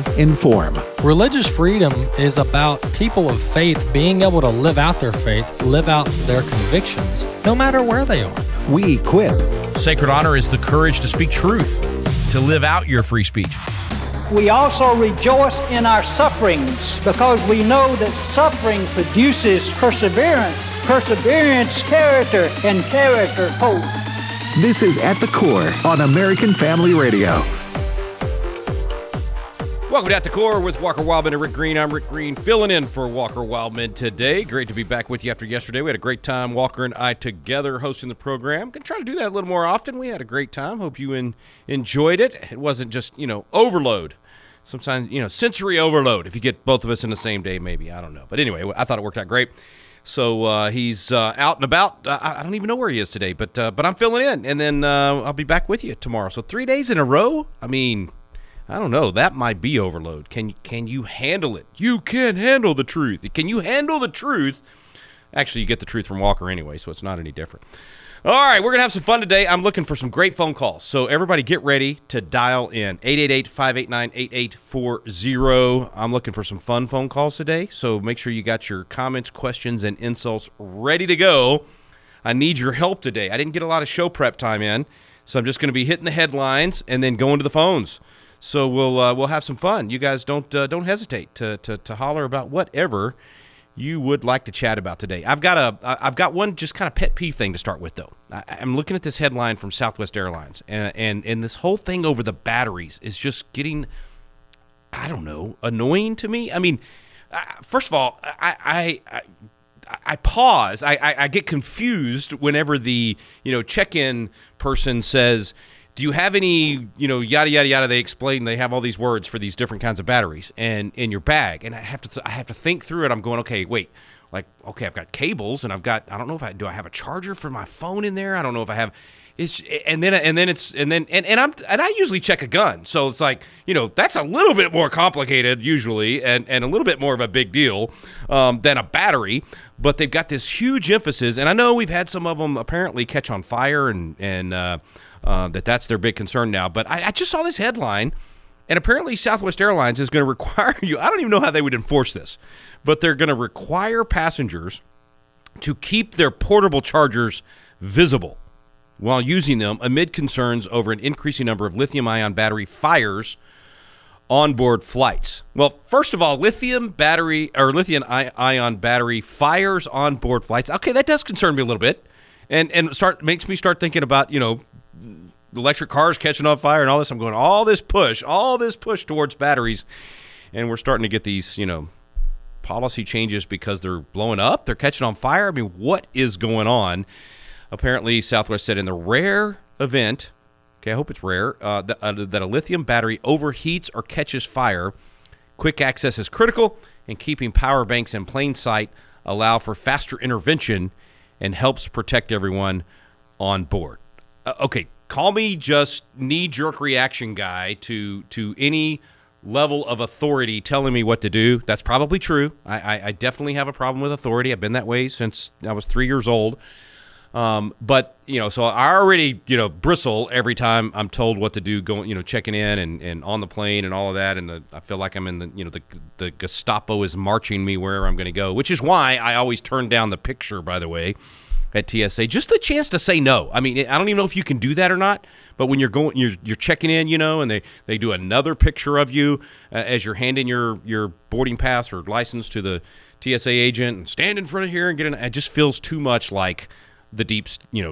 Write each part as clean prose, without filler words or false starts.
inform. Religious freedom is about people of faith being able to live out their faith, live out their convictions, no matter where they are. We equip. Sacred honor is the courage to speak truth, to live out your free speech. We also rejoice in our sufferings because we know that suffering produces perseverance, perseverance, character, and character, hope. This is At the Core on American Family Radio. Welcome to At the Core with Walker Wildman and Rick Green. I'm Rick Green, filling in for Walker Wildman today. Great to be back with you after yesterday. We had a great time, Walker and I together hosting the program. Going to try to do that a little more often. We had a great time. Hope you enjoyed it. It wasn't just, overload. Sometimes, sensory overload if you get both of us in the same day, maybe. I don't know. But anyway, I thought it worked out great. So he's out and about. I don't even know where he is today, but I'm filling in. And then I'll be back with you tomorrow. So 3 days in a row? I mean, I don't know. That might be overload. Can you handle it? You can handle the truth. Can you handle the truth? Actually, you get the truth from Walker anyway, so it's not any different. All right, we're going to have some fun today. I'm looking for some great phone calls. So everybody get ready to dial in. 888-589-8840. I'm looking for some fun phone calls today. So make sure you got your comments, questions, and insults ready to go. I need your help today. I didn't get a lot of show prep time in, so I'm just going to be hitting the headlines and then going to the phones. So we'll have some fun. You guys don't hesitate to holler about whatever you would like to chat about today. I've got one just kind of pet peeve thing to start with, though. I'm looking at this headline from Southwest Airlines, and this whole thing over the batteries is just getting, I don't know, annoying to me. I mean, first of all, I pause. I get confused whenever the check-in person says, do you have any, yada, yada, yada. They explain, they have all these words for these different kinds of batteries and in your bag. And I have to think through it. I'm going, okay, wait, I've got cables and I don't know do I have a charger for my phone in there? I don't know if I have, and I usually check a gun. So it's like, that's a little bit more complicated usually and a little bit more of a big deal than a battery. But they've got this huge emphasis. And I know we've had some of them apparently catch on fire and that's their big concern now. But I just saw this headline, and apparently Southwest Airlines is going to require you, I don't even know how they would enforce this, but they're going to require passengers to keep their portable chargers visible while using them amid concerns over an increasing number of lithium-ion battery fires on board flights. Well, first of all, lithium-ion battery fires on board flights. Okay, that does concern me a little bit, and makes me start thinking about, electric cars catching on fire and all this. I'm going, all this push towards batteries, and we're starting to get these, policy changes because they're blowing up, they're catching on fire. I mean, what is going on? Apparently, Southwest said in the rare event, okay, I hope it's rare, that a lithium battery overheats or catches fire, quick access is critical, and keeping power banks in plain sight allow for faster intervention and helps protect everyone on board. Okay, call me just knee-jerk reaction guy to any level of authority telling me what to do. That's probably true. I definitely have a problem with authority. I've been that way since I was 3 years old. But, so I already, bristle every time I'm told what to do, going, checking in and on the plane and all of that. And I feel like I'm in the Gestapo is marching me wherever I'm going to go, which is why I always turn down the picture, by the way, at TSA, just the chance to say no. I mean, I don't even know if you can do that or not, but when you're checking in, and they do another picture of you as you're handing your boarding pass or license to the TSA agent and stand in front of here and get in. It just feels too much like the deep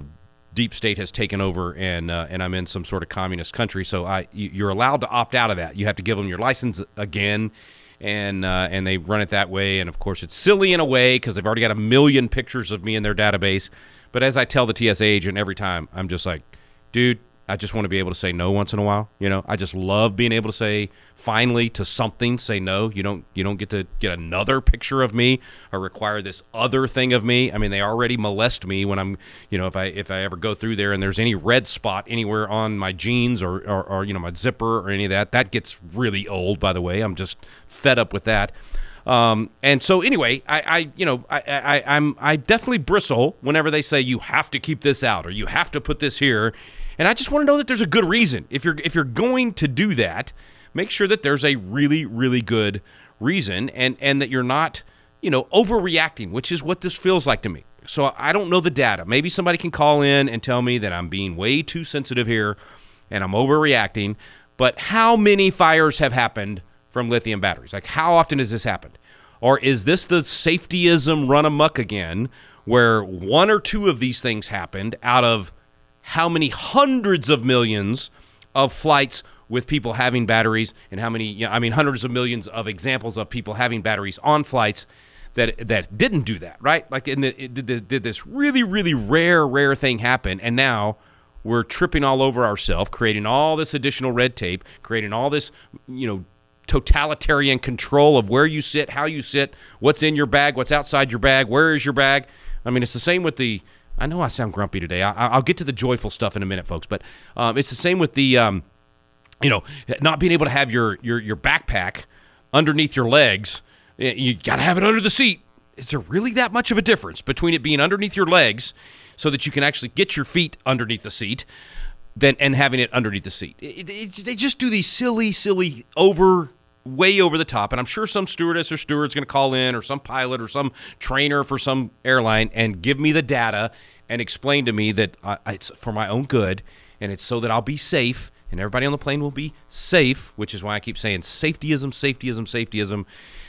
state has taken over and I'm in some sort of communist country. So you're allowed to opt out of that. You have to give them your license again. And they run it that way. And, of course, it's silly in a way because they've already got 1 million pictures of me in their database. But as I tell the TSA agent every time, I'm just like, dude, I just want to be able to say no once in a while. I just love being able to say finally to something, say no. You don't get to get another picture of me or require this other thing of me. I mean, they already molest me when I'm, if I ever go through there and there's any red spot anywhere on my jeans or my zipper or any of that. That gets really old, by the way. I'm just fed up with that. And so anyway, I definitely bristle whenever they say you have to keep this out or you have to put this here. And I just want to know that there's a good reason. If you're going to do that, make sure that there's a really, really good reason and that you're not, overreacting, which is what this feels like to me. So I don't know the data. Maybe somebody can call in and tell me that I'm being way too sensitive here and I'm overreacting. But how many fires have happened from lithium batteries? Like, how often has this happened? Or is this the safetyism run amok again, where one or two of these things happened out of how many hundreds of millions of flights with people having batteries, and how many, hundreds of millions of examples of people having batteries on flights that didn't do that, right? Like, did this really, really rare thing happen, and now we're tripping all over ourselves, creating all this additional red tape, creating all this, totalitarian control of where you sit, how you sit, what's in your bag, what's outside your bag, where is your bag. I mean, it's the same with the, I know I sound grumpy today. I'll get to the joyful stuff in a minute, folks, but it's the same with the, not being able to have your backpack underneath your legs. You got to have it under the seat. Is there really that much of a difference between it being underneath your legs so that you can actually get your feet underneath the seat and having it underneath the seat? They just do these silly, way over the top. And I'm sure some stewardess or steward's going to call in, or some pilot or some trainer for some airline, and give me the data and explain to me that it's for my own good and it's so that I'll be safe and everybody on the plane will be safe, which is why I keep saying safetyism.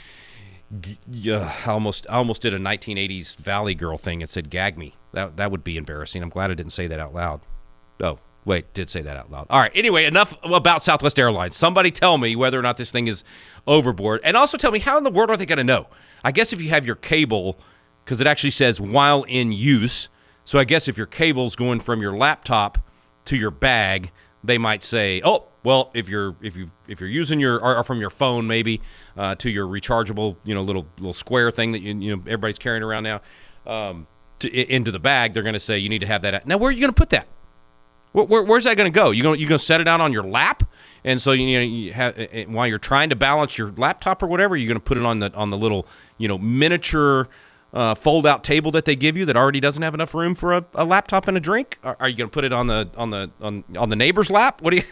Yeah, I almost did a 1980s Valley Girl thing and said gag me. That would be embarrassing. I'm glad I didn't say that out loud. Oh, wait, did say that out loud. All right, anyway, enough about Southwest Airlines. Somebody tell me whether or not this thing is overboard, and also tell me, how in the world are they going to know? I guess if you have your cable, because it actually says while in use, so I guess if your cable's going from your laptop to your bag, they might say, oh, well, if you're using or from your phone maybe to your rechargeable, little square thing that everybody's carrying around now, into the bag, they're going to say you need to have that. Now, where are you going to put that? Where's that going to go? You going to set it out on your lap, and so you have, while you're trying to balance your laptop or whatever, you're going to put it on the little miniature fold-out table that they give you that already doesn't have enough room for a laptop and a drink? Are you going to put it on the neighbor's lap? What do you?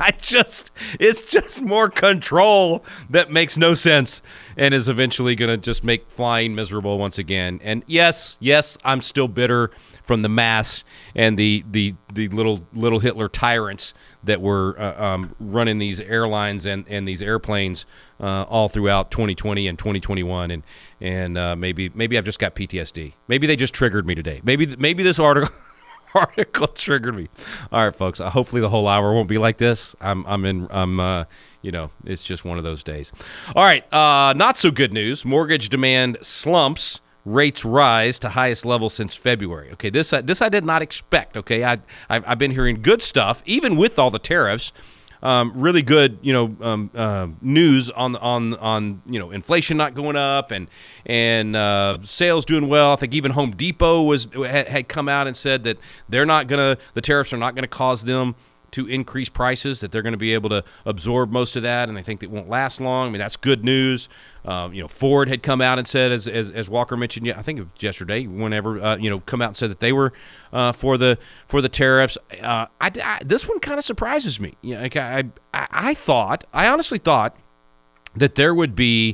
It's just more control that makes no sense and is eventually going to just make flying miserable once again. And yes, I'm still bitter from the mass and the little Hitler tyrants that were running these airlines and these airplanes all throughout 2020 and 2021, and maybe I've just got PTSD. Maybe they just triggered me today. Maybe this article triggered me. All right, folks. Hopefully the whole hour won't be like this. It's just one of those days. All right. Not so good news. Mortgage demand slumps. Rates rise to highest level since February. Okay, this I did not expect. Okay, I've been hearing good stuff, even with all the tariffs. Really good, news on inflation not going up and sales doing well. I think even Home Depot had come out and said that the tariffs are not gonna cause them to increase prices, that they're going to be able to absorb most of that, and they think it won't last long. I mean, that's good news. Ford had come out and said, as Walker mentioned, I think it was yesterday, whenever, come out and said that they were for the tariffs. This one kind of surprises me. I honestly thought that there would be,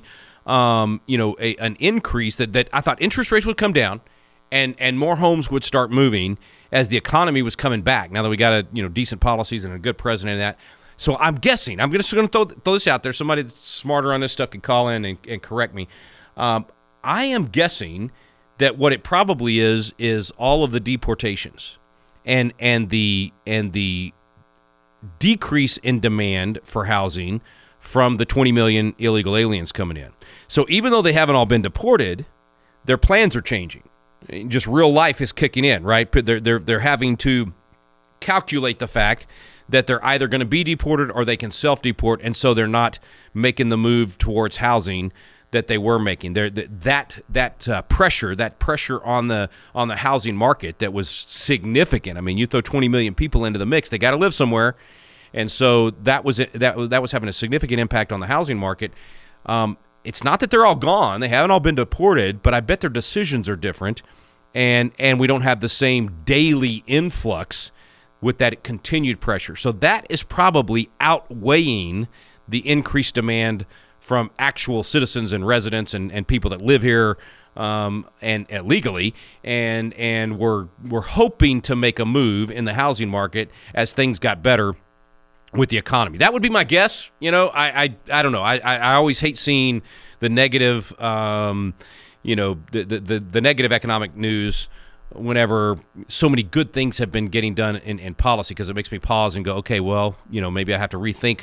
an increase, that I thought interest rates would come down and more homes would start moving as the economy was coming back, now that we got decent policies and a good president and that. So I'm guessing, I'm just going to throw this out there. Somebody that's smarter on this stuff can call in and correct me. I am guessing that what it probably is all of the deportations and the decrease in demand for housing from the 20 million illegal aliens coming in. So even though they haven't all been deported, their plans are changing. Just real life is kicking in, right? They're having to calculate the fact that they're either going to be deported or they can self-deport, and so they're not making the move towards housing that they were making. That pressure on the housing market that was significant. I mean, you throw 20 million people into the mix, they got to live somewhere, and so that was having a significant impact on the housing market. It's not that they're all gone. They haven't all been deported, but I bet their decisions are different, and we don't have the same daily influx with that continued pressure. So that is probably outweighing the increased demand from actual citizens and residents and people that live here and legally, and we're hoping to make a move in the housing market as things got better with the economy. That would be my guess. You know, I don't know. I always hate seeing the negative, the negative economic news whenever so many good things have been getting done in policy, because it makes me pause and go, okay, well, maybe I have to rethink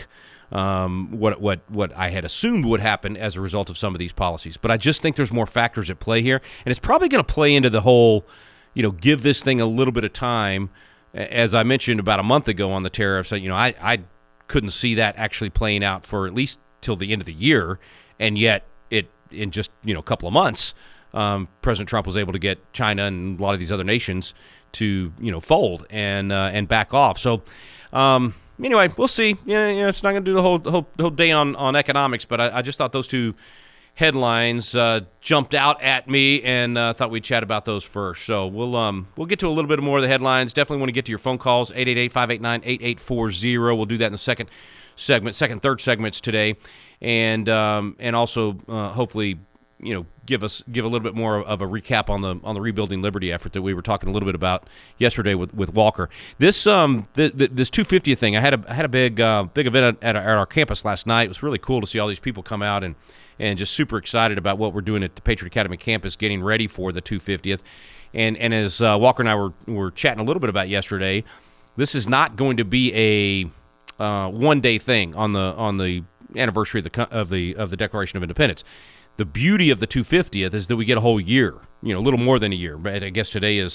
what I had assumed would happen as a result of some of these policies. But I just think there's more factors at play here, and it's probably going to play into the whole, give this thing a little bit of time. As I mentioned about a month ago on the tariffs, I couldn't see that actually playing out for at least till the end of the year, and yet in just a couple of months, President Trump was able to get China and a lot of these other nations to fold and back off. So anyway, we'll see. It's not going to do the whole day on economics, but I just thought those two headlines jumped out at me, and thought we'd chat about those first. So we'll get to a little bit more of the headlines. Definitely want to get to your phone calls, 888-589-8840. We'll do that in the third segments today, and also hopefully give a little bit more of a recap on the Rebuilding Liberty effort that we were talking a little bit about yesterday with Walker. This this 250th thing, I had a big event at our campus last night. It was really cool to see all these people come out and just super excited about what we're doing at the Patriot Academy campus, getting ready for the 250th. And as Walker and I were chatting a little bit about yesterday, this is not going to be a one-day thing on the anniversary of the Declaration of Independence. The beauty of the 250th is that we get a whole year, a little more than a year. But I guess today is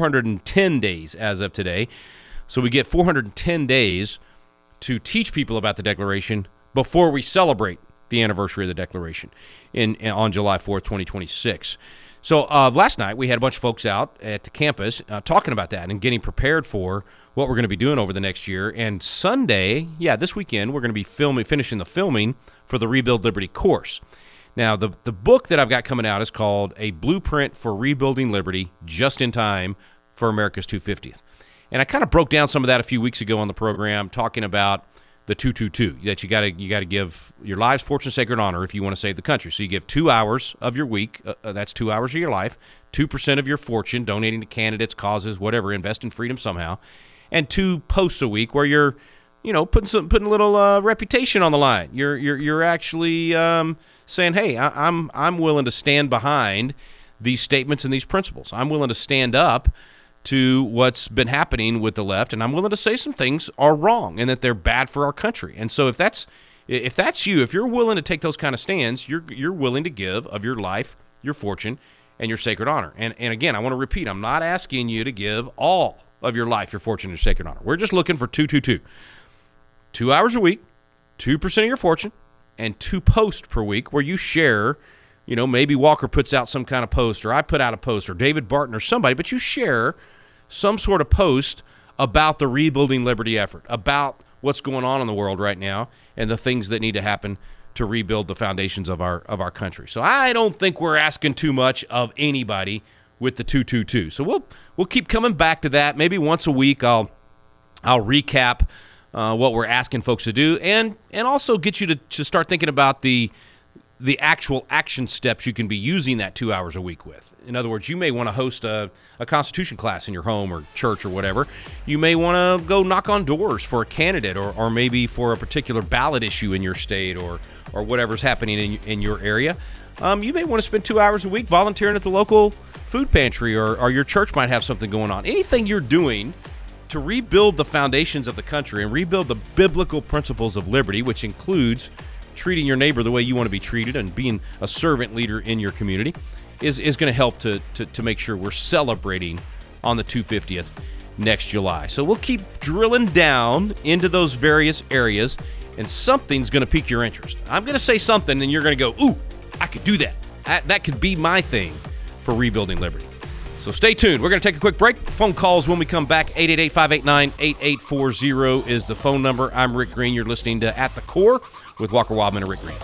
410 days as of today. So we get 410 days to teach people about the Declaration before we celebrate the anniversary of the Declaration on July 4th, 2026. So last night we had a bunch of folks out at the campus talking about that and getting prepared for what we're going to be doing over the next year. And Sunday, this weekend, we're going to be finishing the filming for the Rebuild Liberty course. Now, the book that I've got coming out is called A Blueprint for Rebuilding Liberty, Just in Time for America's 250th. And I kind of broke down some of that a few weeks ago on the program, talking about the 222, that you got to give your lives, fortune, sacred honor if you want to save the country. So you give 2 hours of your week, that's 2 hours of your life, 2% of your fortune, donating to candidates, causes, whatever, invest in freedom somehow, and 2 posts a week where you're, putting a little reputation on the line. You're actually saying, hey, I'm willing to stand behind these statements and these principles. I'm willing to stand up to what's been happening with the left, and I'm willing to say some things are wrong and that they're bad for our country. And so if that's you, if you're willing to take those kind of stands, you're willing to give of your life, your fortune, and your sacred honor. And again, I want to repeat, I'm not asking you to give all of your life, your fortune, and your sacred honor. We're just looking for 222. 2 hours a week, 2% of your fortune, and 2 posts per week where you share, maybe Walker puts out some kind of post, or I put out a post, or David Barton or somebody, but you share some sort of post about the Rebuilding Liberty effort, about what's going on in the world right now and the things that need to happen to rebuild the foundations of our country. So I don't think we're asking too much of anybody with the 222. So we'll keep coming back to that. Maybe once a week I'll recap what we're asking folks to do, and also get you to start thinking about the actual action steps you can be using that 2 hours a week with. In other words, you may want to host a Constitution class in your home or church or whatever. You may want to go knock on doors for a candidate, or maybe for a particular ballot issue in your state, or whatever's happening in your area. You may want to spend 2 hours a week volunteering at the local food pantry, or your church might have something going on. Anything you're doing to rebuild the foundations of the country and rebuild the biblical principles of liberty, which includes treating your neighbor the way you want to be treated and being a servant leader in your community, is going to help to make sure we're celebrating on the 250th next July. So we'll keep drilling down into those various areas, and something's going to pique your interest. I'm going to say something, and you're going to go, ooh, I could do that. That could be my thing for Rebuilding Liberty. So stay tuned. We're going to take a quick break. Phone calls when we come back. 888-589-8840 is the phone number. I'm Rick Green. You're listening to At the Core with Walker Wildman and Rick Green.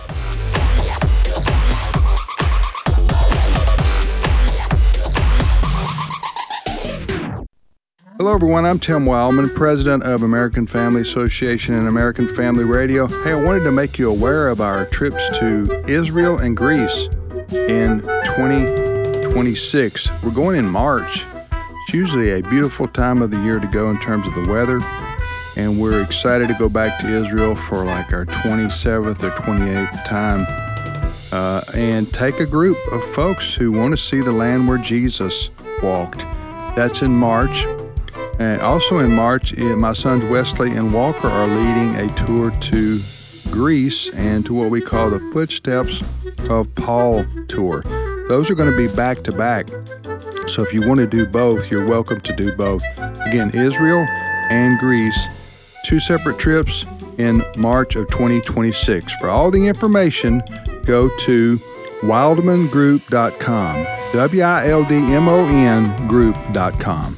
Hello, everyone. I'm Tim Wildman, president of American Family Association and American Family Radio. Hey, I wanted to make you aware of our trips to Israel and Greece in 2026. We're going in March. It's usually a beautiful time of the year to go in terms of the weather, and we're excited to go back to Israel for like our 27th or 28th time and take a group of folks who want to see the land where Jesus walked. That's in March. And also in March, my sons Wesley and Walker are leading a tour to Greece and to what we call the Footsteps of Paul tour. Those are going to be back to back. So if you want to do both, you're welcome to do both. Again, Israel and Greece, 2 separate trips in March of 2026. For all the information, go to wildmangroup.com, WILDMON group.com.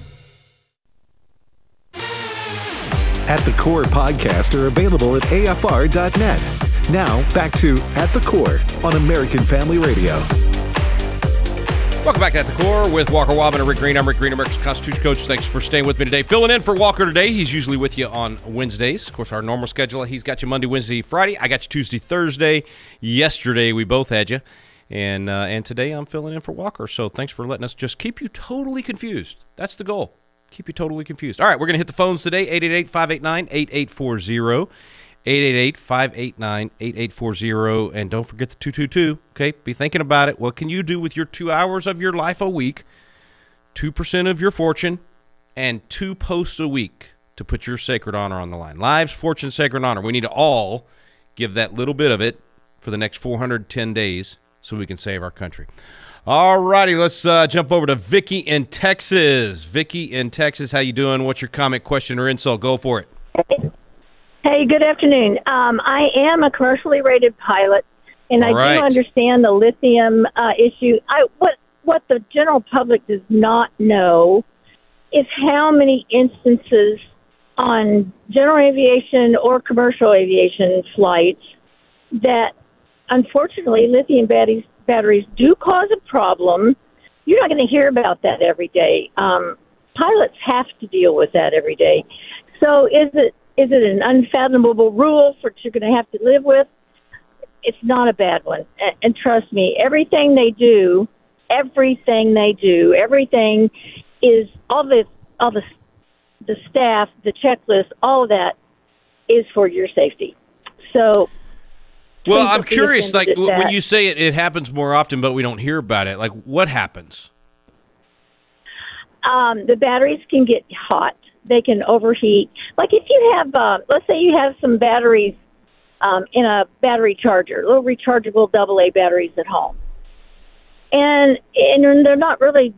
At the Core podcasts are available at AFR.net. Now, back to At the Core on American Family Radio. Welcome back to At the Core with Walker Wildman and Rick Green. I'm Rick Green, America's Constitution Coach. Thanks for staying with me today. Filling in for Walker today. He's usually with you on Wednesdays. Of course, our normal schedule, he's got you Monday, Wednesday, Friday. I got you Tuesday, Thursday. Yesterday, we both had you. And today, I'm filling in for Walker. So thanks for letting us just keep you totally confused. That's the goal. Keep you totally confused. All right, we're going to hit the phones today, 888-589-8840, 888-589-8840, and don't forget the 222, okay? Be thinking about it. What can you do with your 2 hours of your life a week, 2% of your fortune, and 2 posts a week to put your sacred honor on the line? Lives, fortune, sacred honor. We need to all give that little bit of it for the next 410 days so we can save our country. All righty, let's jump over to Vicky in Texas. Vicky in Texas, how you doing? What's your comment, question, or insult? Go for it. Hey, good afternoon. I am a commercially rated pilot, and All I right. do understand the lithium issue. What the general public does not know is how many instances on general aviation or commercial aviation flights that, unfortunately, lithium batteries do cause a problem. You're not going to hear about that every day. Pilots have to deal with that every day. So is it an unfathomable rule for you're going to have to live with? It's not a bad one. And trust me, everything they do, everything is all the staff, the checklist, all of that is for your safety. So. Well, I'm curious, like, when you say it happens more often, but we don't hear about it, like, what happens? The batteries can get hot. They can overheat. Like if you have, let's say you have some batteries in a battery charger, little rechargeable AA batteries at home. And they're not really,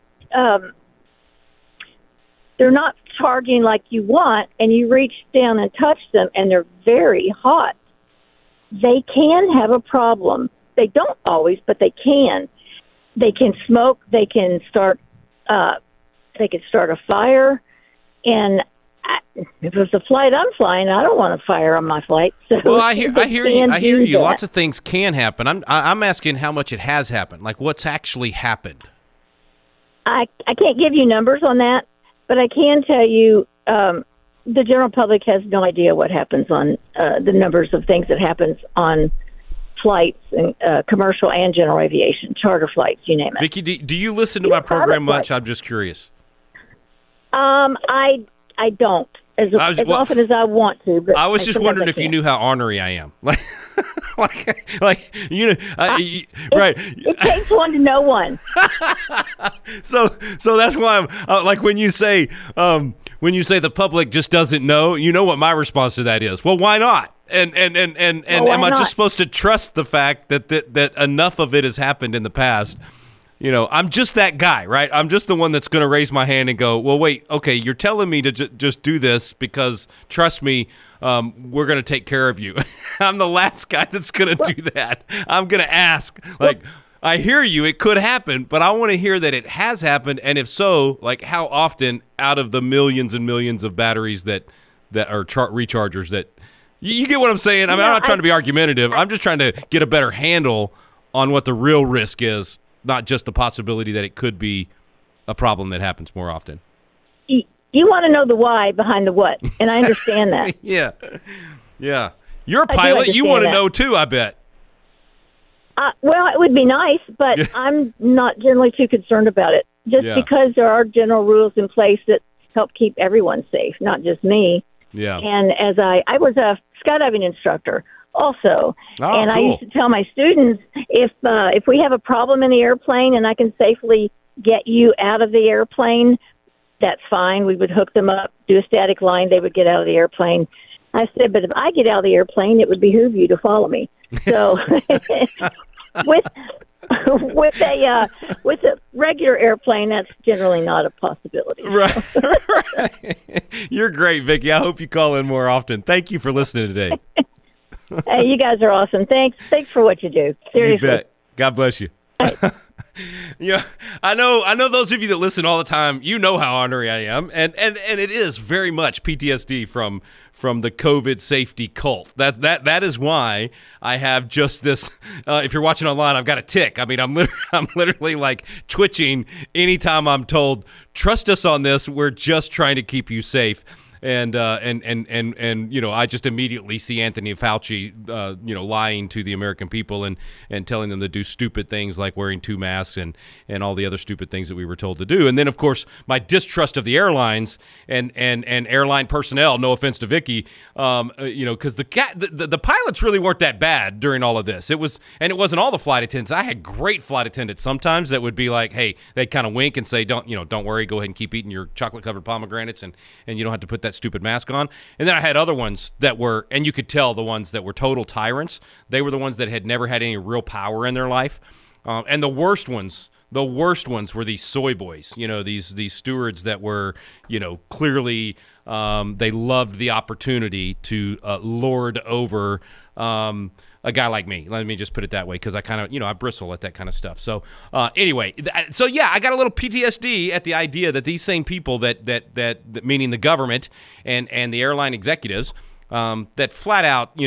they're not charging like you want, and you reach down and touch them, and they're very hot. They can have a problem. They don't always, but they can. They can smoke. They can start. They can start a fire. And if it's a flight I'm flying, I don't want a fire on my flight. So well, I hear you. I hear you. That. Lots of things can happen. I'm asking how much it has happened. Like what's actually happened. I can't give you numbers on that, but I can tell you. The general public has no idea what happens on the numbers of things that happens on flights, and commercial and general aviation, charter flights, you name it. Vicky, do you listen to my program much? I'm just curious. I don't as often as I want to. But I was just wondering if you knew how ornery I am. Like you know, right? It takes one to know one. So that's why I'm like when you say the public just doesn't know, you know what my response to that is? Well, why not? And am I just supposed to trust the fact that enough of it has happened in the past? You know, I'm just that guy, right? I'm just the one that's going to raise my hand and go, well, wait, okay, you're telling me to just do this because, trust me, we're going to take care of you. I'm the last guy that's going to do that. I'm going to ask, like, I hear you, it could happen, but I want to hear that it has happened, and if so, like, how often out of the millions and millions of batteries that are rechargers that you get what I'm saying? I mean, I'm not trying to be argumentative. I'm just trying to get a better handle on what the real risk is. Not just the possibility that it could be a problem that happens more often. you want to know the why behind the what, and I understand that. Yeah. You're a I do pilot. You want to understand know too, I bet. Well, it would be nice, but I'm not generally too concerned about it. Just because there are general rules in place that help keep everyone safe, not just me. Yeah. And as I was a skydiving instructor also, and I cool. used to tell my students, if we have a problem in the airplane and I can safely get you out of the airplane, that's fine. We would hook them up, do a static line, they would get out of the airplane. I said, but if I get out of the airplane, it would behoove you to follow me. So with a regular airplane, that's generally not a possibility. Right. You're great, Vicki. I hope you call in more often. Thank you for listening today. Hey, you guys are awesome. Thanks for what you do. Seriously. You bet. God bless you. Yeah, I know those of you that listen all the time, you know how honorary I am, and it is very much PTSD from the COVID safety cult. That is why I have just this. If you're watching online, I've got a tick. I mean, I'm literally like twitching anytime I'm told, "Trust us on this. We're just trying to keep you safe." And you know, I just immediately see Anthony Fauci, lying to the American people and telling them to do stupid things like wearing 2 masks and all the other stupid things that we were told to do. And then, of course, my distrust of the airlines and airline personnel. No offense to Vicki, because the pilots really weren't that bad during all of this. It wasn't all the flight attendants. I had great flight attendants sometimes that would be like, hey, they'd kind of wink and say, don't worry, go ahead and keep eating your chocolate covered pomegranates and you don't have to put that stupid mask on. And then I had other ones that were, and you could tell the ones that were total tyrants. They were the ones that had never had any real power in their life. And the worst ones were these soy boys, these stewards that were, clearly they loved the opportunity to lord over a guy like me. Let me just put it that way, because I kind of, I bristle at that kind of stuff. So anyway, I got a little PTSD at the idea that these same people that meaning the government and the airline executives, that flat out,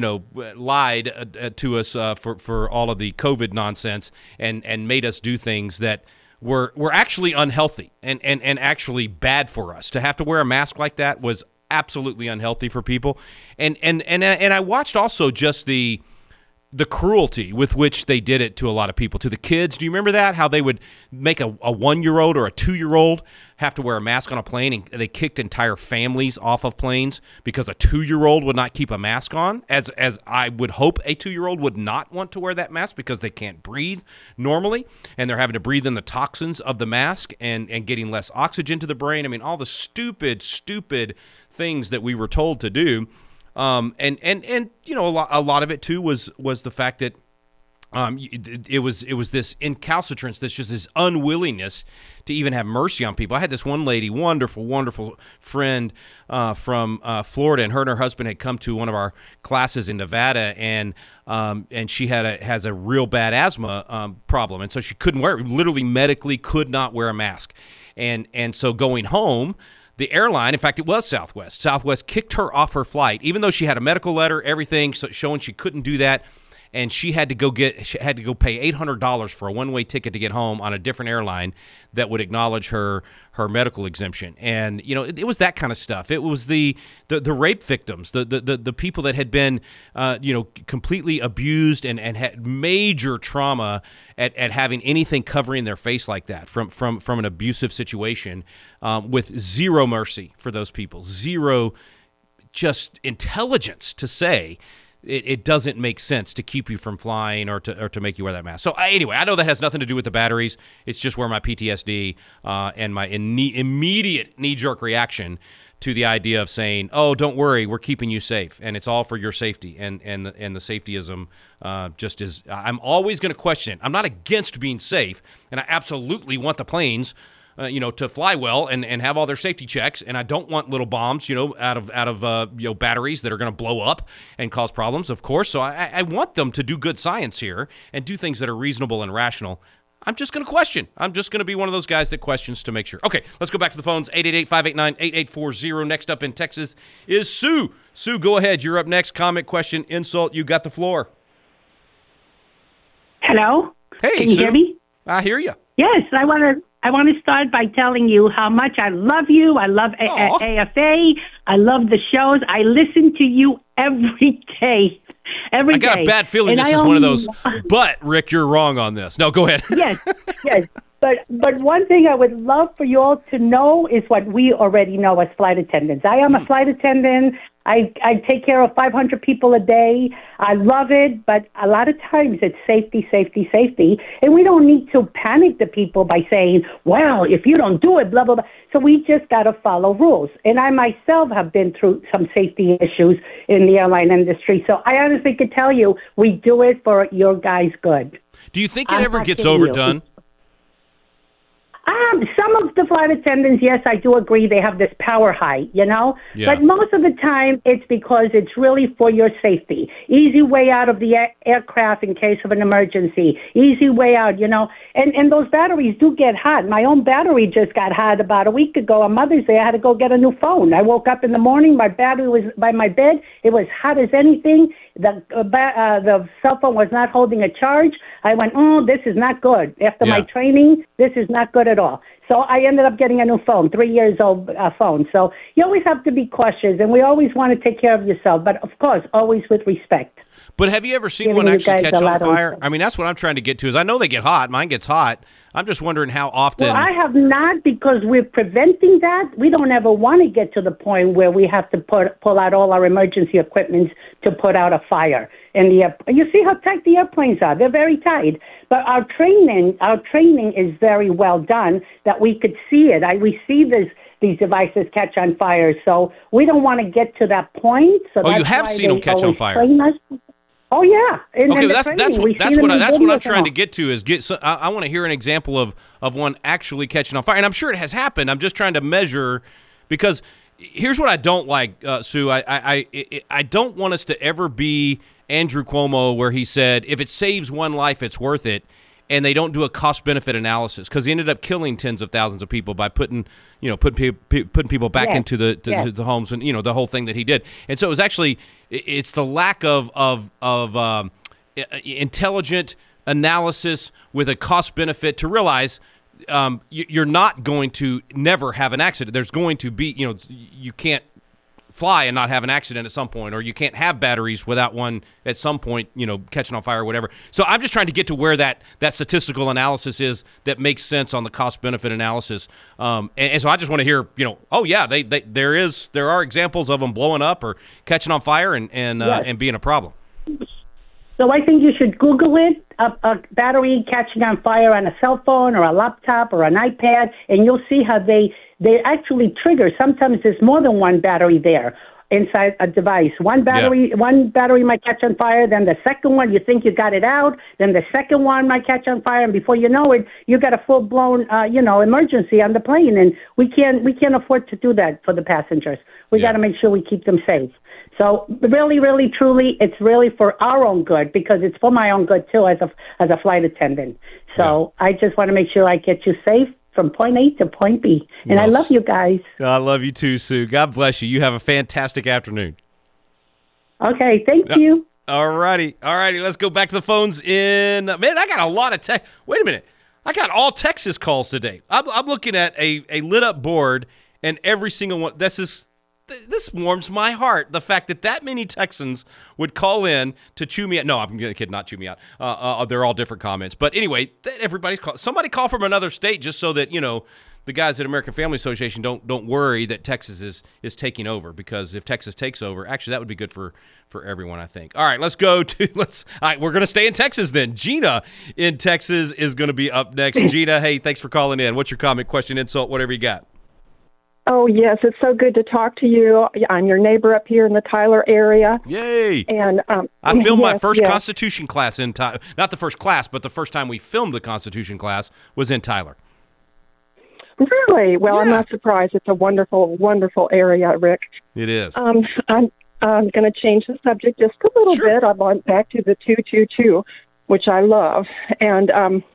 lied to us for all of the COVID nonsense and made us do things that were actually unhealthy and actually bad for us. To have to wear a mask like that was absolutely unhealthy for people. And I watched also just the cruelty with which they did it to a lot of people, to the kids. Do you remember that? How they would make a 1-year-old or a 2-year-old have to wear a mask on a plane, and they kicked entire families off of planes because a 2-year-old would not keep a mask on, as I would hope a 2-year-old would not want to wear that mask because they can't breathe normally, and they're having to breathe in the toxins of the mask and getting less oxygen to the brain. I mean, all the stupid things that we were told to do. A lot of it too was the fact that it was this incalcitrance, this unwillingness to even have mercy on people. I had this one lady, wonderful friend from Florida, and her husband had come to one of our classes in Nevada, and she has a real bad asthma problem, and so she literally medically could not wear a mask, and so going home, the airline, in fact, it was Southwest. Southwest kicked her off her flight, even though she had a medical letter, everything showing she couldn't do that, and she had to go pay $800 for a one-way ticket to get home on a different airline that would acknowledge her medical exemption. And it was that kind of stuff. It was the rape victims, the people that had been completely abused and had major trauma at having anything covering their face like that from an abusive situation, with zero mercy for those people, zero just intelligence to say it doesn't make sense to keep you from flying or to make you wear that mask. So anyway, I know that has nothing to do with the batteries. It's just where my PTSD and my immediate knee-jerk reaction to the idea of saying, "Oh, don't worry, we're keeping you safe, and it's all for your safety." And the safetyism just is. I'm always going to question it. I'm not against being safe, and I absolutely want the planes to fly well and have all their safety checks. And I don't want little bombs, out of batteries that are going to blow up and cause problems, of course. So I want them to do good science here and do things that are reasonable and rational. I'm just going to question. I'm just going to be one of those guys that questions to make sure. Okay, let's go back to the phones. 888-589-8840. Next up in Texas is Sue. Sue, go ahead. You're up next. Comment, question, insult. You got the floor. Hello? Hey, Can you Sue. hear me? I hear you. Yes, I want to I want to start by telling you how much I love you. I love AFA. I love the shows. I listen to you every day. I got a bad feeling this is one of those. But Rick, you're wrong on this. No, go ahead. Yes. But one thing I would love for you all to know is what we already know as flight attendants. I am a flight attendant. I take care of 500 people a day. I love it, but a lot of times it's safety, safety, safety. And we don't need to panic the people by saying, well, if you don't do it, blah, blah, blah. So we just got to follow rules. And I myself have been through some safety issues in the airline industry. So I honestly could tell you we do it for your guys' good. Do you think it ever gets overdone? Some of the flight attendants, yes, I do agree. They have this power high, you know? Yeah. But most of the time, it's because it's really for your safety. Easy way out of the aircraft in case of an emergency. Easy way out, you know? And those batteries do get hot. My own battery just got hot about a week ago on Mother's Day. I had to go get a new phone. I woke up in the morning. My battery was by my bed. It was hot as anything. The cell phone was not holding a charge. I went, this is not good. After my training, this is not good at all. So I ended up getting a new phone, 3 years old phone. So you always have to be cautious, and we always want to take care of yourself, but of course, always with respect. But have you ever seen one actually catch on fire? I mean, that's what I'm trying to get to. Is I know they get hot. Mine gets hot. I'm just wondering how often. Well, I have not, because we're preventing that. We don't ever want to get to the point where we have to pull out all our emergency equipment to put out a fire. And you see how tight the airplanes are. They're very tight. But our training is very well done, that we could see it. We see these devices catch on fire. So we don't want to get to that point. So you have seen them catch on fire. Oh yeah. Okay, that's what I'm trying to get to is I want to hear an example of one actually catching on fire, and I'm sure it has happened. I'm just trying to measure, because here's what I don't like, Sue. I don't want us to ever be Andrew Cuomo, where he said if it saves one life, it's worth it. And they don't do a cost-benefit analysis, because he ended up killing tens of thousands of people by putting people back into the homes, and the whole thing that he did. And so it was actually it's the lack of intelligent analysis with a cost-benefit to realize you're not going to never have an accident. There's going to be you can't fly and not have an accident at some point, or you can't have batteries without one at some point, catching on fire or whatever. So I'm just trying to get to where that statistical analysis is that makes sense on the cost-benefit analysis. And so I just want to hear, there are examples of them blowing up or catching on fire and being a problem. So I think you should Google it, a battery catching on fire on a cell phone or a laptop or an iPad, and you'll see how they actually trigger. Sometimes there's more than one battery there inside a device. One battery might catch on fire, then the second one, you think you got it out, then the second one might catch on fire, and before you know it, you got a full-blown, emergency on the plane, and we can't afford to do that for the passengers. We got to make sure we keep them safe. So really, really, truly, it's really for our own good, because it's for my own good too as a flight attendant. So I just want to make sure I get you safe from point A to point B. And I love you guys. I love you too, Sue. God bless you. You have a fantastic afternoon. Okay, thank you. All righty. Let's go back to the phones I got a lot of text. Wait a minute. I got all Texas calls today. I'm looking at a lit up board, and every single one. This warms my heart, the fact that many Texans would call in to chew me out. No, I'm kidding, not chew me out. They're all different comments. But anyway, everybody's call. Somebody call from another state just so that, the guys at American Family Association don't worry that Texas is taking over, because if Texas takes over, actually that would be good for everyone, I think. All right, we're going to stay in Texas then. Gina in Texas is going to be up next. Gina, hey, thanks for calling in. What's your comment, question, insult, whatever you got? Oh, yes, it's so good to talk to you. I'm your neighbor up here in the Tyler area. Yay! And I filmed my first Constitution class in Tyler. Not the first class, but the first time we filmed the Constitution class was in Tyler. Really? Well, I'm not surprised. It's a wonderful, wonderful area, Rick. It is. I'm going to change the subject just a little bit. I went back to the 222, which I love. And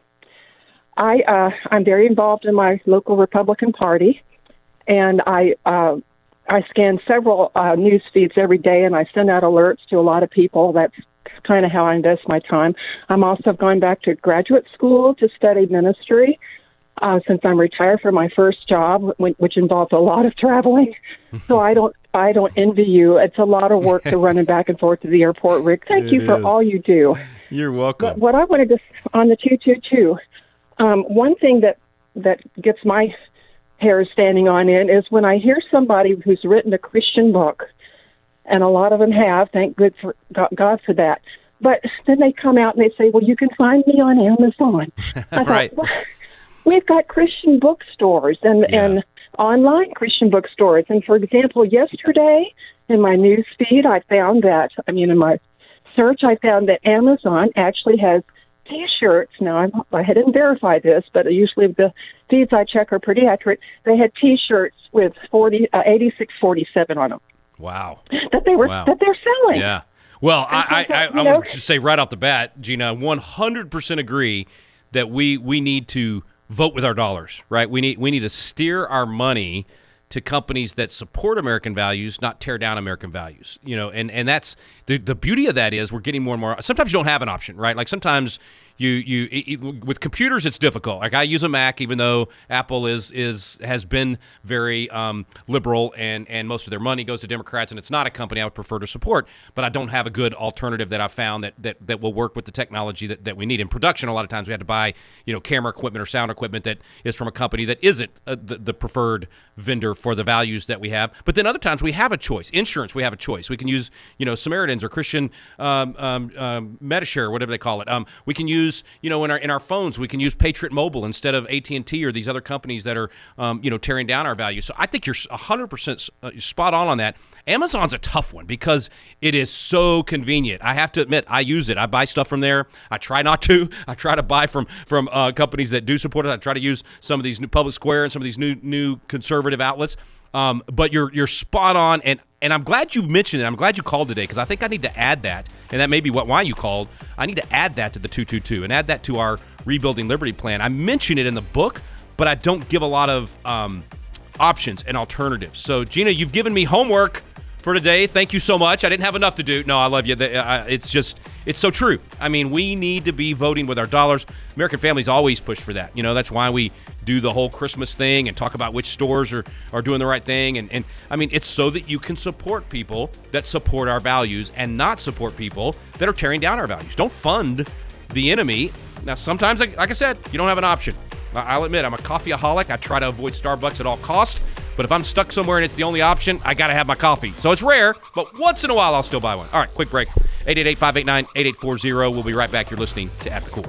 I'm very involved in my local Republican Party. And I scan several news feeds every day, and I send out alerts to a lot of people. That's kind of how I invest my time. I'm also going back to graduate school to study ministry, since I'm retired from my first job, which involved a lot of traveling. So I don't envy you. It's a lot of work to running back and forth to the airport, Rick. Thank you for all you do. You're welcome. But what I wanted to, on the 222, one thing that gets my hair standing on end is when I hear somebody who's written a Christian book, and a lot of them have, thank God for that. But then they come out and they say, well, you can find me on Amazon. I Right. thought, well, we've got Christian bookstores and online Christian bookstores. And, for example, yesterday in my news feed, in my search, I found that Amazon actually has T-shirts. Now, I didn't verify this, but usually the feeds I check are pretty accurate. They had T-shirts with 8647 on them. Wow. That they're selling. Yeah. Well, I you know, would just say right off the bat, Gina, 100% agree that we need to vote with our dollars, right? We need to steer our money to companies that support American values, not tear down American values. You know, and that's the beauty of that is we're getting more and more. Sometimes you don't have an option, right? Like sometimes you with computers it's difficult. Like I use a Mac, even though Apple has been very liberal and most of their money goes to Democrats, and it's not a company I would prefer to support. But I don't have a good alternative that I've found that will work with the technology that we need in production. A lot of times we have to buy camera equipment or sound equipment that is from a company that isn't the preferred vendor for the values that we have. But then other times we have a choice. Insurance, we have a choice. We can use Samaritans or Christian Medishare, whatever they call it. We can use in our phones, we can use Patriot Mobile instead of AT&T or these other companies that are tearing down our values. So I think you're 100% spot on that. Amazon's a tough one because it is so convenient. I have to admit, I use it. I buy stuff from there. I try not to. I try to buy from companies that do support it. I try to use some of these new Public Square and some of these new conservative outlets. But you're spot on, and I'm glad you mentioned it. I'm glad you called today because I think I need to add that, and that may be why you called. I need to add that to the 222 and add that to our Rebuilding Liberty plan. I mention it in the book, but I don't give a lot of options and alternatives. So, Gina, you've given me homework for today. Thank you so much. I didn't have enough to do. No, I love you. It's so true. I mean, we need to be voting with our dollars. American families always push for that. That's why we do the whole Christmas thing and talk about which stores are doing the right thing. And I mean, it's so that you can support people that support our values and not support people that are tearing down our values. Don't fund the enemy. Now, sometimes, like I said, you don't have an option. I'll admit, I'm a coffeeaholic. I try to avoid Starbucks at all costs. But if I'm stuck somewhere and it's the only option, I got to have my coffee. So it's rare, but once in a while, I'll still buy one. All right, quick break. 888-589-8840. We'll be right back. You're listening to At the Core.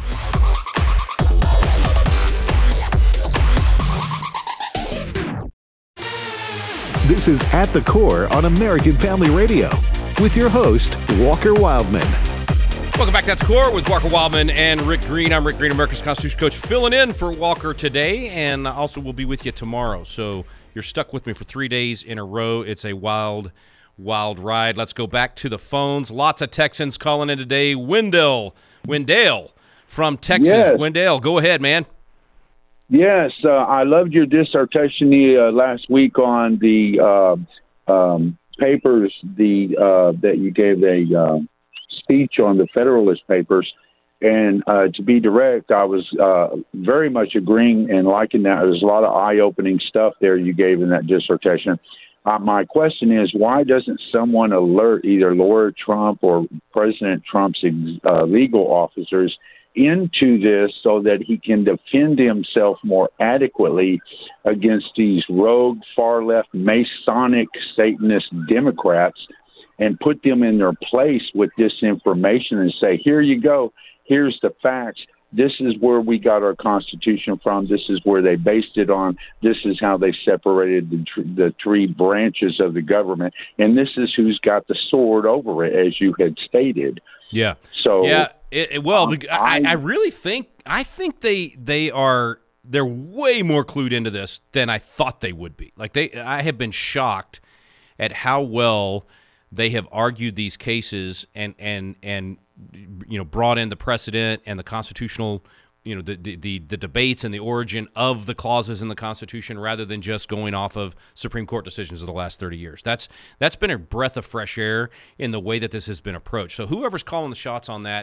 This is At the Core on American Family Radio with your host, Walker Wildman. Welcome back to At the Core with Walker Wildman and Rick Green. I'm Rick Green, America's Constitution Coach, filling in for Walker today, and also will be with you tomorrow. So you're stuck with me for 3 days in a row. It's a wild, wild ride. Let's go back to the phones. Lots of Texans calling in today. Wendell from Texas. Yes. Wendell, go ahead, man. Yes, I loved your dissertation last week on the papers that you gave a speech on the Federalist Papers. And to be direct, I was very much agreeing and liking that. There's a lot of eye-opening stuff there you gave in that dissertation. My question is, why doesn't someone alert either Laura Trump or President Trump's legal officers into this so that he can defend himself more adequately against these rogue, far-left, Masonic, Satanist Democrats and put them in their place with this information and say, here you go, here's the facts. This is where we got our Constitution from. This is where they based it on. This is how they separated the three branches of the government. And this is who's got the sword over it, as you had stated. Yeah. So yeah. I really think they're way more clued into this than I thought they would be. I have been shocked at how well they have argued these cases and brought in the precedent and the constitutional, the debates and the origin of the clauses in the Constitution rather than just going off of Supreme Court decisions of the last 30 years. That's been a breath of fresh air in the way that this has been approached. So whoever's calling the shots on that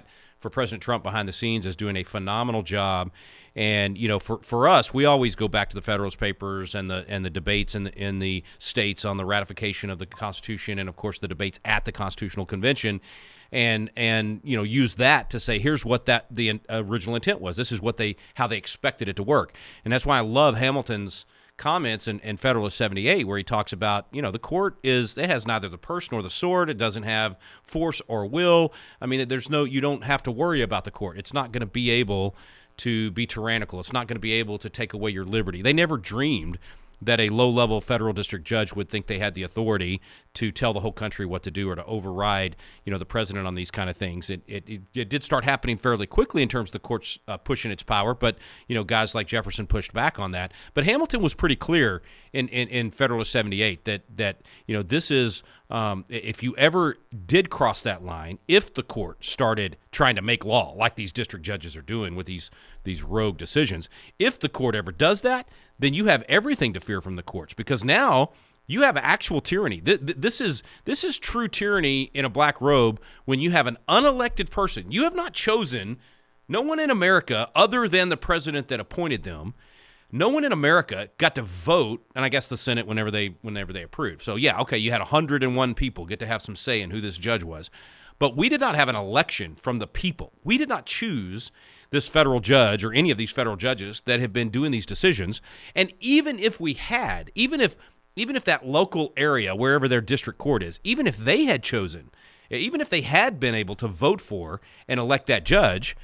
for President Trump behind the scenes is doing a phenomenal job. And, you know, for us, we always go back to the Federalist Papers and the debates in the states on the ratification of the Constitution, and of course the debates at the Constitutional Convention, and you know, use that to say, here's what the original intent was. This is how they expected it to work. And that's why I love Hamilton's comments in Federalist 78, where he talks about, you know, the court it has neither the purse nor the sword. It doesn't have force or will. I mean, you don't have to worry about the court. It's not going to be able to be tyrannical. It's not going to be able to take away your liberty. They never dreamed that a low-level federal district judge would think they had the authority to tell the whole country what to do or to override, you know, the president on these kind of things. It did start happening fairly quickly in terms of the courts pushing its power, but, you know, guys like Jefferson pushed back on that. But Hamilton was pretty clear in Federalist 78 that you know, this is if you ever did cross that line, if the court started trying to make law like these district judges are doing with these rogue decisions, if the court ever does that, then you have everything to fear from the courts, because now you have actual tyranny. This is true tyranny in a black robe when you have an unelected person. You have not chosen, no one in America other than the president that appointed them. No one in America got to vote, and I guess the Senate whenever they approved. So yeah, okay, you had 101 people get to have some say in who this judge was. But we did not have an election from the people. We did not choose this federal judge or any of these federal judges that have been doing these decisions. And even if we had, even if that local area, wherever their district court is, even if they had chosen, even if they had been able to vote for and elect that judge,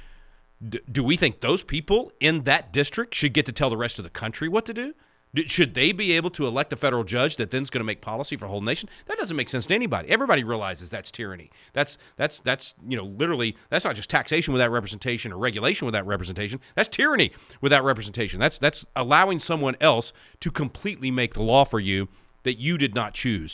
do we think those people in that district should get to tell the rest of the country what to do? Should they be able to elect a federal judge that then's going to make policy for the whole nation? That doesn't make sense to anybody. Everybody realizes that's tyranny. That's you know, literally, that's not just taxation without representation or regulation without representation. That's tyranny without representation. That's allowing someone else to completely make the law for you that you did not choose.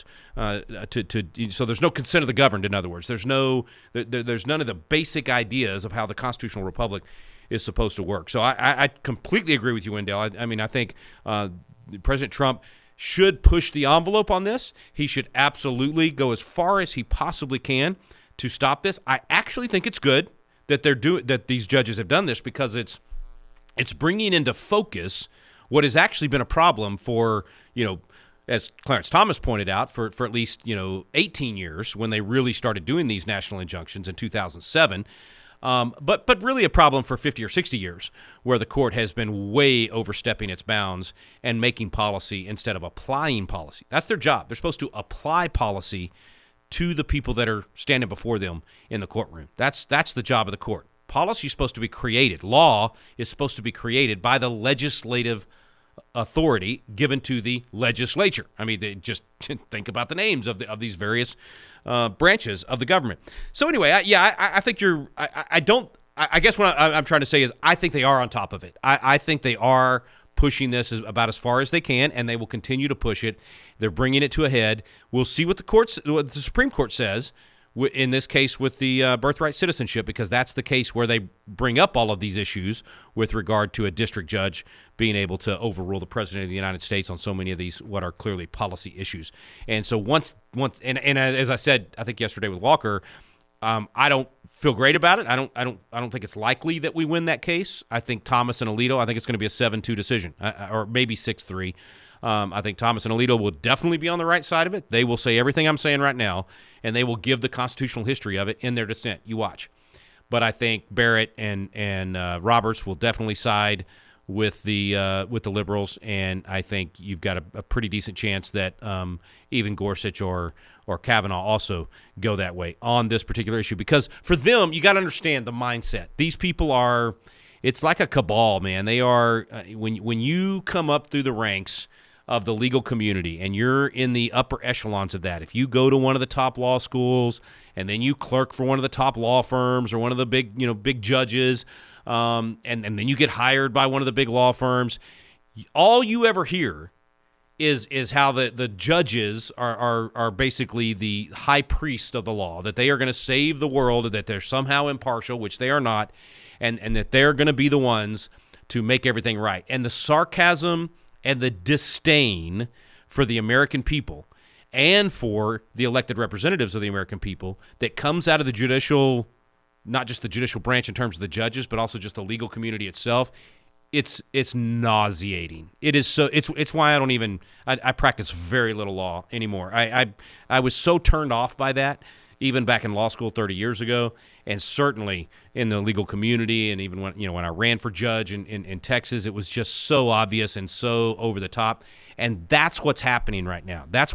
So there's no consent of the governed. In other words, there's none of the basic ideas of how the constitutional republic is supposed to work. So I completely agree with you, Wendell. I mean, I think President Trump should push the envelope on this. He should absolutely go as far as he possibly can to stop this. I actually think it's good that that these judges have done this, because it's bringing into focus what has actually been a problem for, you know, as Clarence Thomas pointed out, for at least, you know, 18 years, when they really started doing these national injunctions in 2007. But really a problem for 50 or 60 years, where the court has been way overstepping its bounds and making policy instead of applying policy. That's their job. They're supposed to apply policy to the people that are standing before them in the courtroom. That's the job of the court. Policy is supposed to be created. Law is supposed to be created by the legislative authority given to the legislature. I mean, just think about the names of these various branches of the government. So anyway, I think I guess what I'm trying to say is I think they are on top of it. I think they are pushing this about as far as they can, and they will continue to push it. They're bringing it to a head. We'll see what the Supreme Court says in this case with the birthright citizenship, because that's the case where they bring up all of these issues with regard to a district judge being able to overrule the president of the United States on so many of these what are clearly policy issues. And so once and as I said, I think yesterday with Walker, I don't feel great about it. I don't think it's likely that we win that case. I think Thomas and Alito, I think it's going to be a 7-2 decision, or maybe 6-3. I think Thomas and Alito will definitely be on the right side of it. They will say everything I'm saying right now, and they will give the constitutional history of it in their dissent. You watch. But I think Barrett and Roberts will definitely side with the liberals, and I think you've got a pretty decent chance that even Gorsuch or Kavanaugh also go that way on this particular issue. Because for them, you got to understand the mindset. These people are, it's like a cabal, man. They are, when you come up through the ranks of the legal community and you're in the upper echelons of that, if you go to one of the top law schools and then you clerk for one of the top law firms or one of the big judges, and then you get hired by one of the big law firms, all you ever hear is how the judges are basically the high priest of the law, that they are going to save the world, that they're somehow impartial, which they are not, and that they're going to be the ones to make everything right. And the sarcasm and the disdain for the American people and for the elected representatives of the American people that comes out of the judicial not just the judicial branch in terms of the judges, but also just the legal community itself. It's nauseating. It is so. It's why I don't even. I practice very little law anymore. I was so turned off by that, even back in law school 30 years ago, and certainly in the legal community, and even when I ran for judge in Texas, it was just so obvious and so over the top. And that's what's happening right now. That's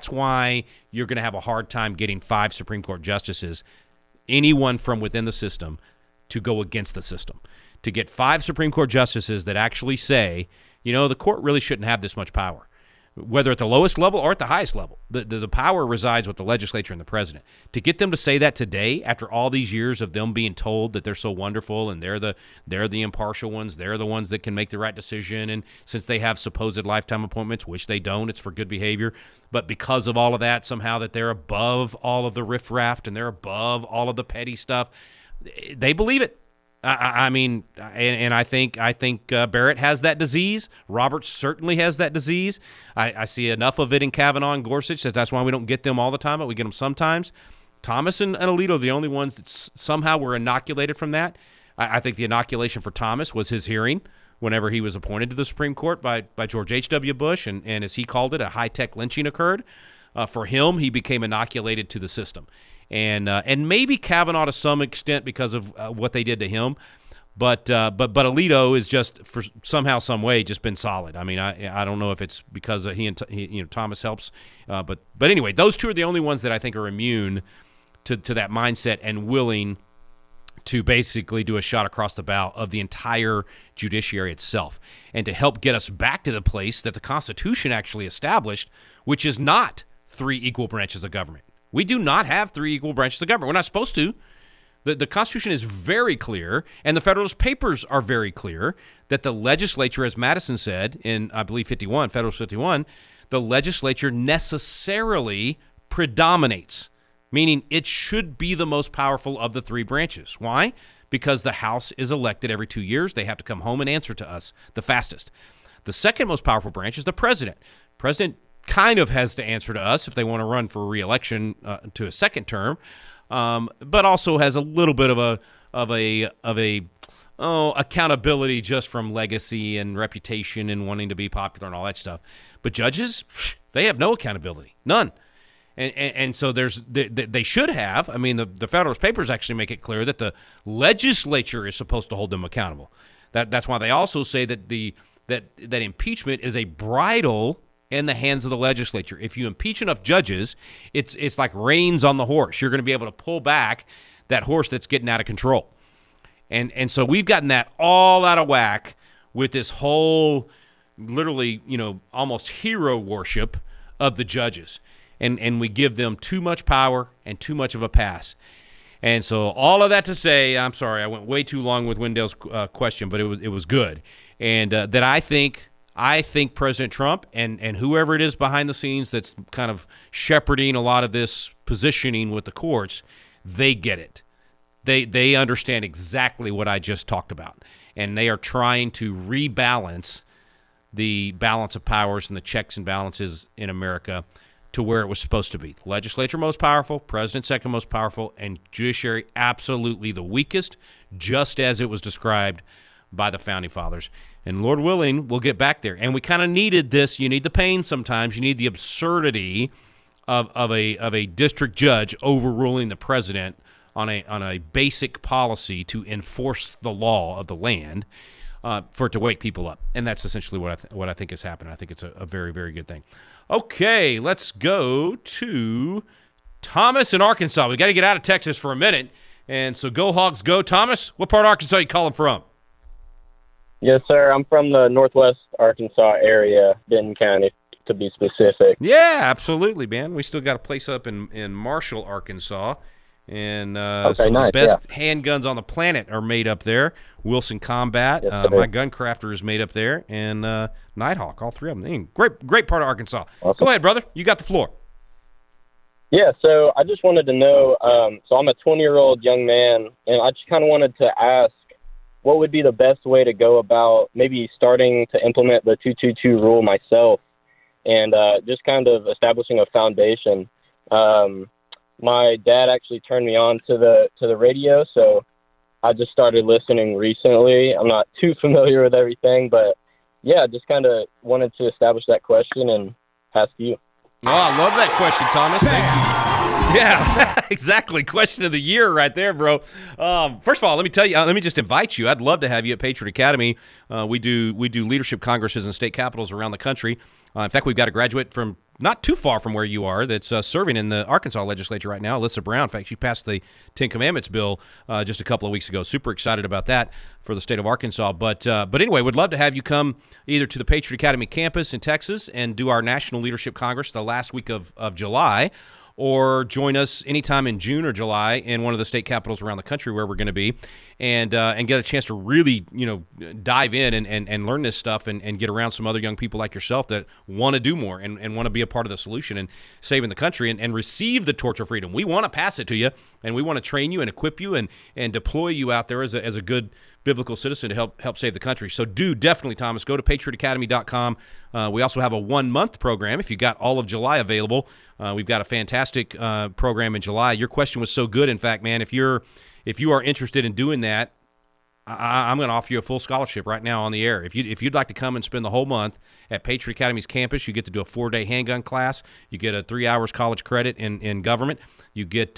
why you're going to have a hard time getting 5 Supreme Court justices, anyone from within the system, to go against the system. To get 5 Supreme Court justices that actually say, the court really shouldn't have this much power, whether at the lowest level or at the highest level. The power resides with the legislature and the president. To get them to say that today, after all these years of them being told that they're so wonderful and they're the impartial ones, they're the ones that can make the right decision, and since they have supposed lifetime appointments, which they don't, it's for good behavior, but because of all of that, somehow that they're above all of the riffraff and they're above all of the petty stuff, they believe it. I mean, and I think Barrett has that disease. Roberts certainly has that disease. I see enough of it in Kavanaugh and Gorsuch that's why we don't get them all the time, but we get them sometimes. Thomas and Alito are the only ones that somehow were inoculated from that. I think the inoculation for Thomas was his hearing whenever he was appointed to the Supreme Court by George H.W. Bush, and as he called it, a high-tech lynching occurred. For him, he became inoculated to the system. And maybe Kavanaugh to some extent because of what they did to him, but Alito is just for somehow, some way, just been solid. I mean, I don't know if it's because he Thomas helps, but anyway, those two are the only ones that I think are immune to that mindset and willing to basically do a shot across the bow of the entire judiciary itself, and to help get us back to the place that the Constitution actually established, which is not 3 equal branches of government. We do not have 3 equal branches of government. We're not supposed to. The Constitution is very clear, and the Federalist Papers are very clear, that the legislature, as Madison said in, I believe, Federalist 51, the legislature necessarily predominates, meaning it should be the most powerful of the 3 branches. Why? Because the House is elected every 2 years. They have to come home and answer to us the fastest. The second most powerful branch is the president. President kind of has to answer to us if they want to run for re-election to a second term, but also has a little bit of a accountability just from legacy and reputation and wanting to be popular and all that stuff. But judges, they have no accountability, none. And so they should have. I mean, the Federalist Papers actually make it clear that the legislature is supposed to hold them accountable. That's why they also say that impeachment is a bridle in the hands of the legislature. If you impeach enough judges, it's like reins on the horse. You're going to be able to pull back that horse that's getting out of control. And so we've gotten that all out of whack with this whole literally, almost hero worship of the judges. And we give them too much power and too much of a pass. And so all of that to say, I'm sorry, I went way too long with Wendell's question, but it was good. And that I think President Trump and whoever it is behind the scenes that's kind of shepherding a lot of this positioning with the courts, they get it. They understand exactly what I just talked about. And they are trying to rebalance the balance of powers and the checks and balances in America to where it was supposed to be. Legislature most powerful, president second most powerful, and judiciary absolutely the weakest, just as it was described by the Founding Fathers. And Lord willing, we'll get back there. And we kind of needed this. You need the pain sometimes. You need the absurdity of a district judge overruling the president on a basic policy to enforce the law of the land for it to wake people up. And that's essentially what I think is happening. I think it's a very, very good thing. Okay, let's go to Thomas in Arkansas. We got to get out of Texas for a minute. And so go Hogs go. Thomas, what part of Arkansas are you calling from? Yes, sir. I'm from the northwest Arkansas area, Benton County, to be specific. Yeah, absolutely, man. We still got a place up in Marshall, Arkansas. And some of the best handguns on the planet are made up there. Wilson Combat, yes, my gun crafter is made up there, and Nighthawk, all 3 of them. Great part of Arkansas. Awesome. Go ahead, brother. You got the floor. Yeah, so I just wanted to know, so I'm a 20-year-old young man, and I just kind of wanted to ask, what would be the best way to go about maybe starting to implement the 222 rule myself and just kind of establishing a foundation? my dad actually turned me on to the radio, so I just started listening recently. I'm not too familiar with everything, but yeah, just kind of wanted to establish that question and ask you. Oh, I love that question, Thomas. Thank you. Yeah, exactly. Question of the year right there, bro. First of all, let me tell you, let me just invite you. I'd love to have you at Patriot Academy. We do leadership congresses in state capitals around the country. In fact, we've got a graduate from not too far from where you are that's serving in the Arkansas legislature right now, Alyssa Brown. In fact, she passed the Ten Commandments bill just a couple of weeks ago. Super excited about that for the state of Arkansas. But anyway, would love to have you come either to the Patriot Academy campus in Texas and do our National Leadership Congress the last week of July, or join us anytime in June or July in one of the state capitals around the country where we're going to be, and get a chance to really, dive in and learn this stuff and get around some other young people like yourself that want to do more and want to be a part of the solution and saving the country and receive the torch of freedom. We want to pass it to you, and we want to train you and equip you and deploy you out there as a good biblical citizen to help save the country. So do definitely, Thomas, go to patriotacademy.com. We also have a 1-month program if you got all of July available. We've got a fantastic program in July. Your question was so good. In fact, man, if you are interested in doing that, I'm going to offer you a full scholarship right now on the air. If you'd like to come and spend the whole month at Patriot Academy's campus, you get to do a 4-day handgun class. You get a 3 hours college credit in government. You get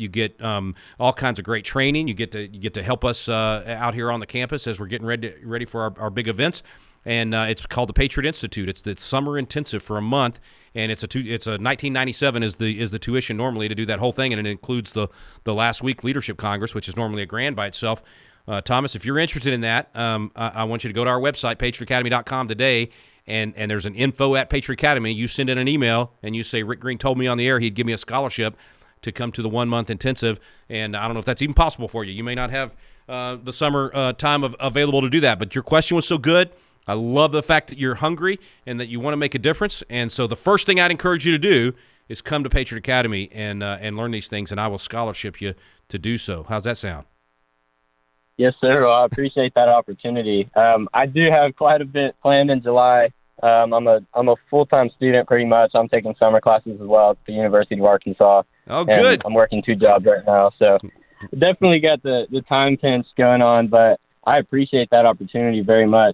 all kinds of great training. You get to help us out here on the campus as we're getting ready for our big events. And it's called the Patriot Institute. It's the summer intensive for a month, and it's a $1997 is the tuition normally to do that whole thing, and it includes the last week Leadership Congress, which is normally a grand by itself. Thomas, if you're interested in that, I want you to go to our website, patriotacademy.com today, and there's an info at Patriot Academy. You send in an email, and you say, Rick Green told me on the air he'd give me a scholarship to come to the 1-month intensive, and I don't know if that's even possible for you. You may not have the summer time available to do that, but your question was so good. I love the fact that you're hungry and that you want to make a difference, and so the first thing I'd encourage you to do is come to Patriot Academy and learn these things, and I will scholarship you to do so. How's that sound? Yes, sir. Well, I appreciate that opportunity. I do have quite a bit planned in July. I'm a full-time student pretty much. I'm taking summer classes as well at the University of Arkansas. Oh, good. I'm working 2 jobs right now, so definitely got the time pinch going on, but I appreciate that opportunity very much.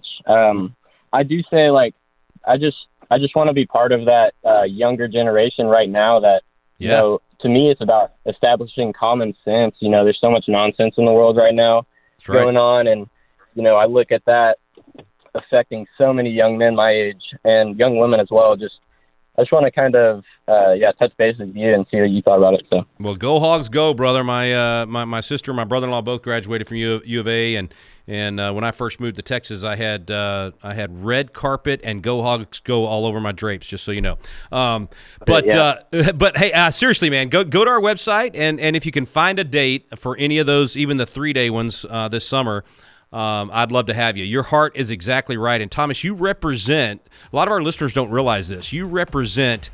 I do say, I just want to be part of that younger generation right now that, to me, it's about establishing common sense. There's so much nonsense in the world right now going on, and, I look at that affecting so many young men my age and young women as well. I just want to kind of, touch base with you and see what you thought about it. So, well, go Hogs, go, brother. My sister and my brother-in-law both graduated from U of A, and when I first moved to Texas, I had red carpet and go Hogs, go all over my drapes, just so you know. But hey, seriously, man, go to our website, and if you can find a date for any of those, even the 3-day ones this summer. I'd love to have you. Your heart is exactly right. And Thomas, you represent, a lot of our listeners don't realize this, you represent,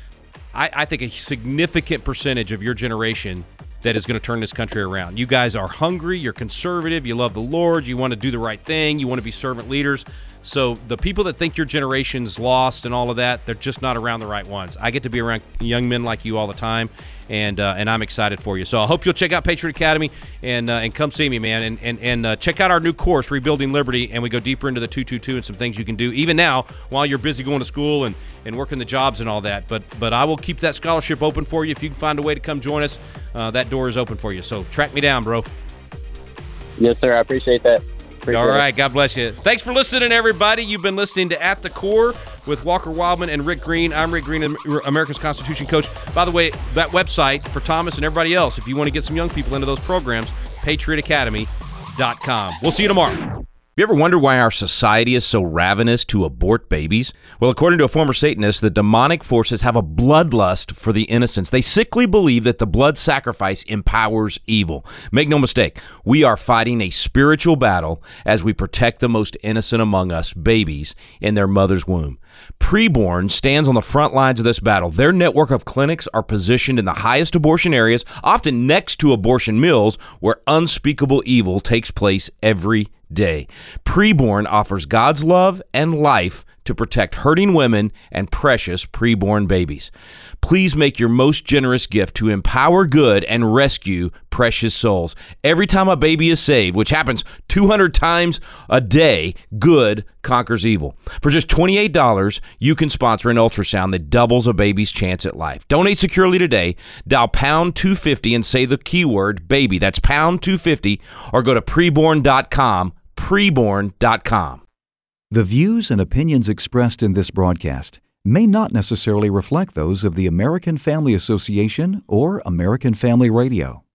I think, a significant percentage of your generation that is going to turn this country around. You guys are hungry, you're conservative, you love the Lord, you want to do the right thing, you want to be servant leaders. So the people that think your generation's lost and all of that, they're just not around the right ones. I get to be around young men like you all the time, and I'm excited for you. So I hope you'll check out Patriot Academy and come see me, man, and check out our new course, Rebuilding Liberty, and we go deeper into the 222 and some things you can do even now while you're busy going to school and working the jobs and all that. But I will keep that scholarship open for you. If you can find a way to come join us, that door is open for you. So track me down, bro. Yes, sir. I appreciate that. All right. God bless you. Thanks for listening, everybody. You've been listening to At the Core with Walker Wildman and Rick Green. I'm Rick Green, America's Constitution Coach. By the way, that website for Thomas and everybody else, if you want to get some young people into those programs, patriotacademy.com. We'll see you tomorrow. You ever wonder why our society is so ravenous to abort babies? Well, according to a former Satanist, the demonic forces have a bloodlust for the innocents. They sickly believe that the blood sacrifice empowers evil. Make no mistake, we are fighting a spiritual battle as we protect the most innocent among us, babies, in their mother's womb. Preborn stands on the front lines of this battle. Their network of clinics are positioned in the highest abortion areas, often next to abortion mills, where unspeakable evil takes place every day. Preborn offers God's love and life to protect hurting women and precious preborn babies. Please make your most generous gift to empower good and rescue precious souls. Every time a baby is saved, which happens 200 times a day, good conquers evil. For just $28, you can sponsor an ultrasound that doubles a baby's chance at life. Donate securely today. Dial pound 250 and say the keyword baby. That's pound 250, or go to preborn.com, preborn.com. The views and opinions expressed in this broadcast may not necessarily reflect those of the American Family Association or American Family Radio.